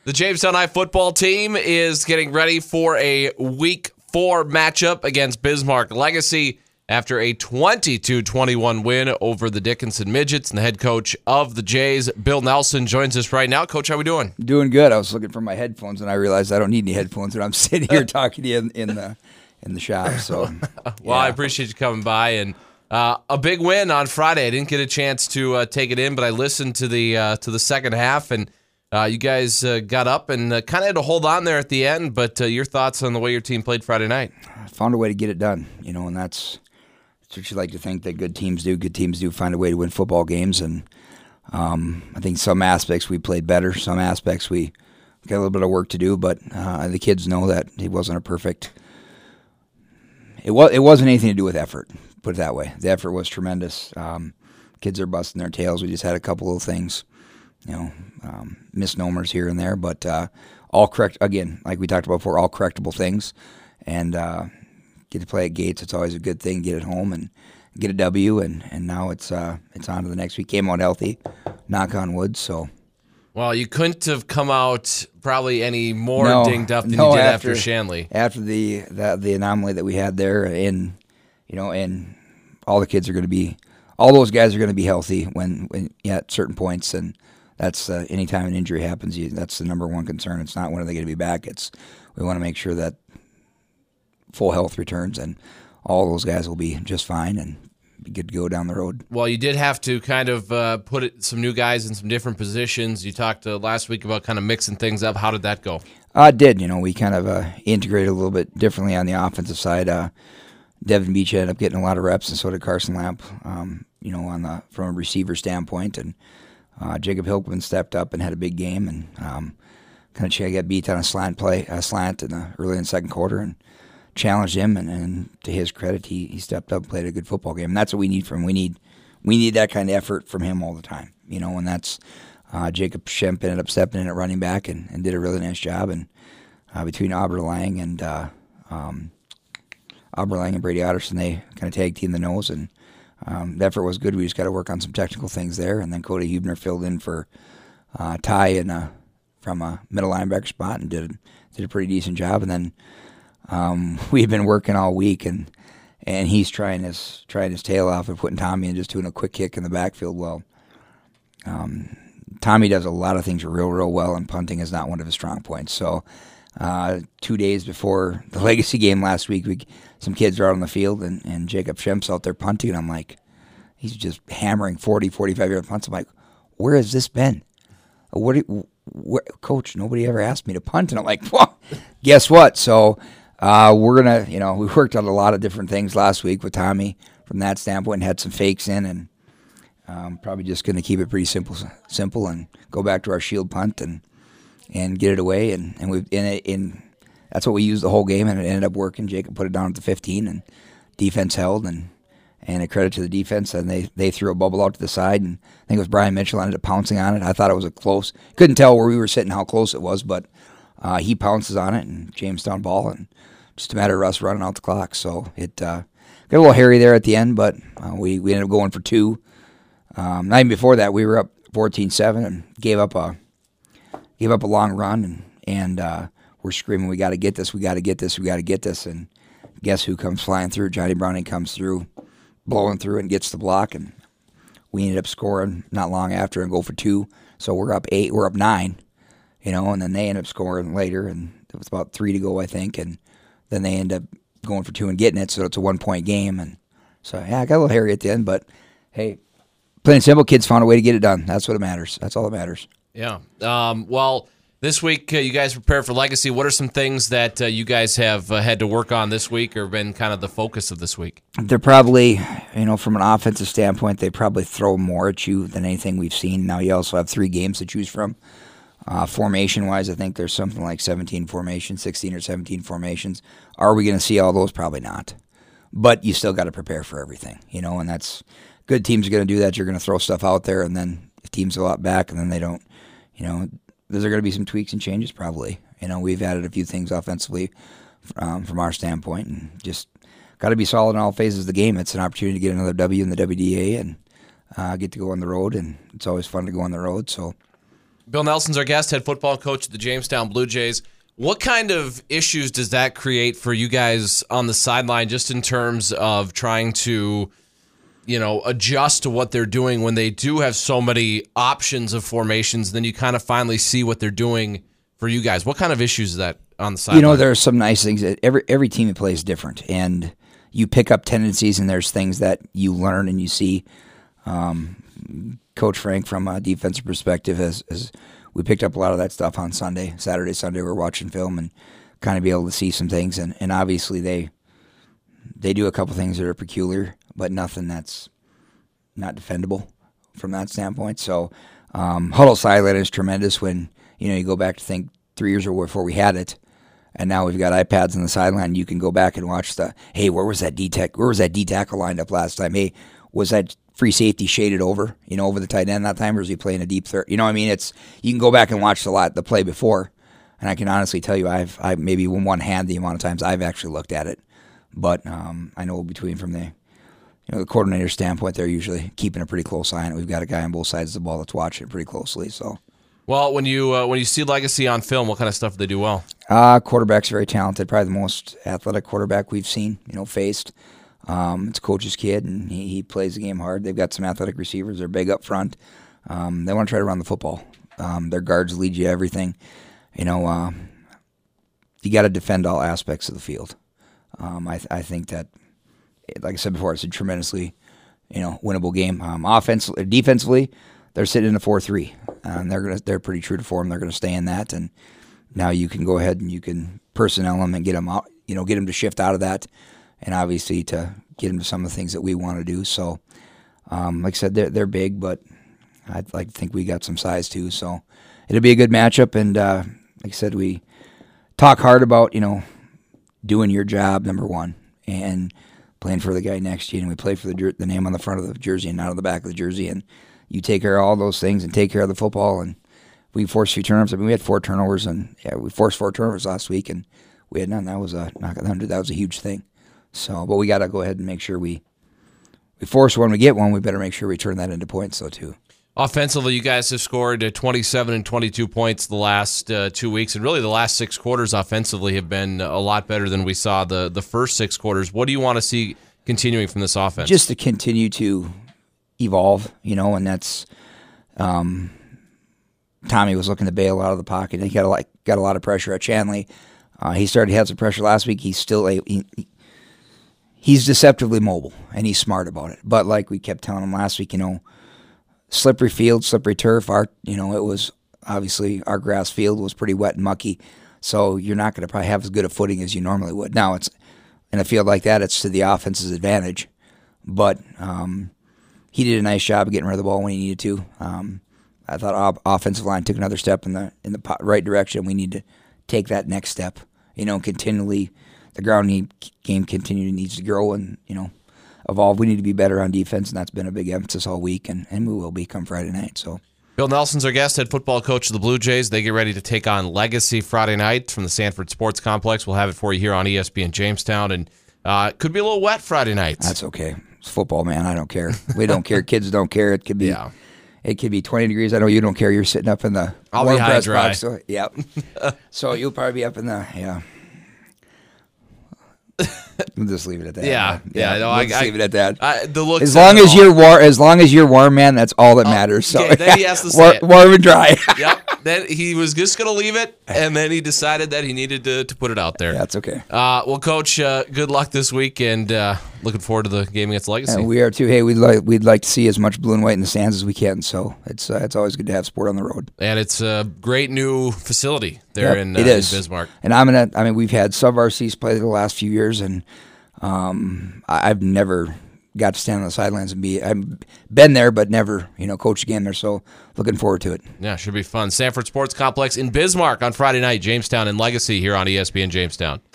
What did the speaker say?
The Jamestown High football team is getting ready for a Week 4 matchup against Bismarck Legacy after a 22-21 win over the Dickinson Midgets. And the head coach of the Jays, Bill Nelson, joins us right now. Coach, how we doing? Doing good. I was looking for my headphones, and I realized I don't need any headphones when I'm sitting here talking to you in the shop. So, well, I appreciate you coming by. And a big win on Friday. I didn't get a chance to take it in, but I listened to the second half, and you guys got up and kind of had to hold on there at the end. But your thoughts on the way your team played Friday night? I found a way to get it done, and that's what you like to think that good teams do. Good teams do find a way to win football games, and I think some aspects we played better. Some aspects we got a little bit of work to do, but the kids know that it wasn't a perfect. It wasn't anything to do with effort. Put it that way. The effort was tremendous. Kids are busting their tails. We just had a couple of things, misnomers here and there, but all correct. Again, like we talked about before, all correctable things, and get to play at Gates. It's always a good thing. Get it home and get a W, and now it's on to the next week. Came out healthy, knock on wood. So, well, you couldn't have come out probably any more dinged up than you did after Shanley. After the anomaly that we had there, and all the kids are going to be, all those guys are going to be healthy when at certain points, and that's anytime an injury happens, that's the number one concern. It's not when are they going to be back. It's we want to make sure that full health returns, and all those guys will be just fine and be good to go down the road. Well, you did have to kind of put some new guys in some different positions. You talked last week about kind of mixing things up. How did that go? It did. We kind of integrated a little bit differently on the offensive side. Devin Beach ended up getting a lot of reps, and so did Carson Lamp, from a receiver standpoint. And Jacob Hilkman stepped up and had a big game, and kind of got beat on a slant early in the second quarter, and challenged him, and to his credit, he stepped up and played a good football game. And that's what we need from him. We need that kind of effort from him all the time, and that's Jacob Schemp ended up stepping in at running back and did a really nice job. And between Oberlang and Brady Otterson, they kind of tag teamed the nose, and the effort was good. We just got to work on some technical things there. And then Cody Hubner filled in for Ty from a middle linebacker spot and did a pretty decent job. And then we've been working all week, and he's trying his tail off and putting Tommy in, just doing a quick kick in the backfield. Well, Tommy does a lot of things real well, and punting is not one of his strong points. So 2 days before the Legacy game last week, some kids are out on the field, and Jacob Schemp's out there punting, and I'm like, he's just hammering 40, 45-yard punts. I'm like, where has this been? Coach, nobody ever asked me to punt. And I'm like, well, guess what? So we're going to, we worked on a lot of different things last week with Tommy from that standpoint, and had some fakes in, and probably just going to keep it pretty simple and go back to our shield punt and get it away. And we that's what we used the whole game, and it ended up working. Jacob put it down at the 15, and defense held, and a credit to the defense, and they threw a bubble out to the side, and I think it was Brian Mitchell ended up pouncing on it. I thought it was a close. Couldn't tell where we were sitting how close it was, but he pounces on it, and Jamestown ball, and just a matter of us running out the clock. So it got a little hairy there at the end, but we ended up going for two. Not even before that, we were up 14-7 and gave up a long run, and we're screaming, we got to get this, we got to get this, we got to get this. And guess who comes flying through? Johnny Browning comes through, blowing through, and gets the block, and we ended up scoring not long after and go for two. So we're up 9, and then they end up scoring later, and it was about 3 to go, I think, and then they end up going for 2 and getting it, so it's a 1-point game. And so, yeah, I got a little hairy at the end, but hey, plain and simple, kids found a way to get it done. That's what matters. That's all that matters. Yeah. Well, this week you guys prepare for Legacy. What are some things that you guys have had to work on this week, or been kind of the focus of this week? They're probably, from an offensive standpoint, they probably throw more at you than anything we've seen. Now you also have 3 games to choose from. Formation-wise, I think there's something like 17 formations, 16 or 17 formations. Are we going to see all those? Probably not. But you still got to prepare for everything, and that's good teams are going to do that. You're going to throw stuff out there, and then if teams go out back and then they don't, there's going to be some tweaks and changes probably. We've added a few things offensively from our standpoint, and just got to be solid in all phases of the game. It's an opportunity to get another W in the WDA and get to go on the road, and it's always fun to go on the road. So Bill Nelson's our guest, head football coach of the Jamestown Blue Jays. What kind of issues does that create for you guys on the sideline, just in terms of trying to, adjust to what they're doing when they do have so many options of formations? Then you kind of finally see what they're doing for you guys. What kind of issues is that on the sideline? There are some nice things. Every team you play is different, and you pick up tendencies, and there's things that you learn and you see. Coach Frank, from a defensive perspective, has we picked up a lot of that stuff on Saturday, Sunday. We're watching film and kind of be able to see some things, and obviously they do a couple things that are peculiar, but nothing that's not defendable from that standpoint. So huddle sideline is tremendous when you go back to think 3 years ago before we had it, and now we've got iPads on the sideline. You can go back and watch where was that D tackle lined up last time? Hey, was that free safety shaded over the tight end that time, or was he playing a deep third? You can go back and watch the play before, and I can honestly tell you I maybe in one hand the amount of times I've actually looked at it. But I know from the coordinator standpoint, they're usually keeping a pretty close eye on it. We've got a guy on both sides of the ball that's watching it pretty closely. So, well, when you see Legacy on film, what kind of stuff do they do well? Quarterback's very talented, probably the most athletic quarterback we've seen, faced. It's coach's kid, and he plays the game hard. They've got some athletic receivers. They're big up front. They want to try to run the football. Their guards lead you to everything. You got to defend all aspects of the field. I think that, like I said before, it's a tremendously, winnable game. Defensively, they're sitting in a 4-3, and they're pretty true to form. They're going to stay in that, and now you can go ahead and you can personnel them and get them out. Get them to shift out of that. And obviously to get into some of the things that we want to do. So, like I said, they're big, but I'd like to think we got some size too. So it'll be a good matchup. And like I said, we talk hard about, doing your job, number one, and playing for the guy next to you. And we play for the name on the front of the jersey and not on the back of the jersey. And you take care of all those things and take care of the football. And we forced a few turnovers. We had 4 turnovers, and we forced 4 turnovers last week, and we had none. That was a huge thing. So, but we got to go ahead and make sure we force one, we get one. We better make sure we turn that into points, though, too. Offensively, you guys have scored 27 and 22 points the last 2 weeks, and really the last 6 quarters offensively have been a lot better than we saw the first 6 quarters. What do you want to see continuing from this offense? Just to continue to evolve, and that's Tommy was looking to bail out of the pocket. He got a lot of pressure at Shanley. He started to have some pressure last week. He's still he's deceptively mobile, and he's smart about it. But like we kept telling him last week, slippery field, slippery turf. It was obviously our grass field was pretty wet and mucky, so you're not going to probably have as good a footing as you normally would. Now, it's in a field like that, it's to the offense's advantage. But he did a nice job of getting rid of the ball when he needed to. I thought our offensive line took another step in the right direction. We need to take that next step. Continually. The ground game continually needs to grow and, evolve. We need to be better on defense, and that's been a big emphasis all week, and we will be come Friday night. So, Bill Nelson's our guest, head football coach of the Blue Jays. They get ready to take on Legacy Friday night from the Sanford Sports Complex. We'll have it for you here on ESPN Jamestown, and it could be a little wet Friday night. That's okay. It's football, man. I don't care. We don't care. Kids don't care. It could be. Yeah. It could be 20 degrees. I know you don't care. You're sitting up in the warm press box. So, yeah. So you'll probably be up in the We'll just leave it at that. Yeah. We'll leave it at that. The look. As long as you're warm, man, that's all that matters. So okay, then he has to say warm and dry. Yep. Then he was just going to leave it, and then he decided that he needed to put it out there. That's okay. Well, Coach, good luck this week, and looking forward to the game against Legacy. And we are too. Hey, we'd like to see as much blue and white in the stands as we can. So it's always good to have sport on the road. And it's a great new facility there in Bismarck. And we've had sub-RCs play there the last few years, and I've never got to stand on the sidelines and I've been there, but never, coached a game there. So looking forward to it. Yeah, should be fun. Sanford Sports Complex in Bismarck on Friday night. Jamestown and Legacy here on ESPN Jamestown.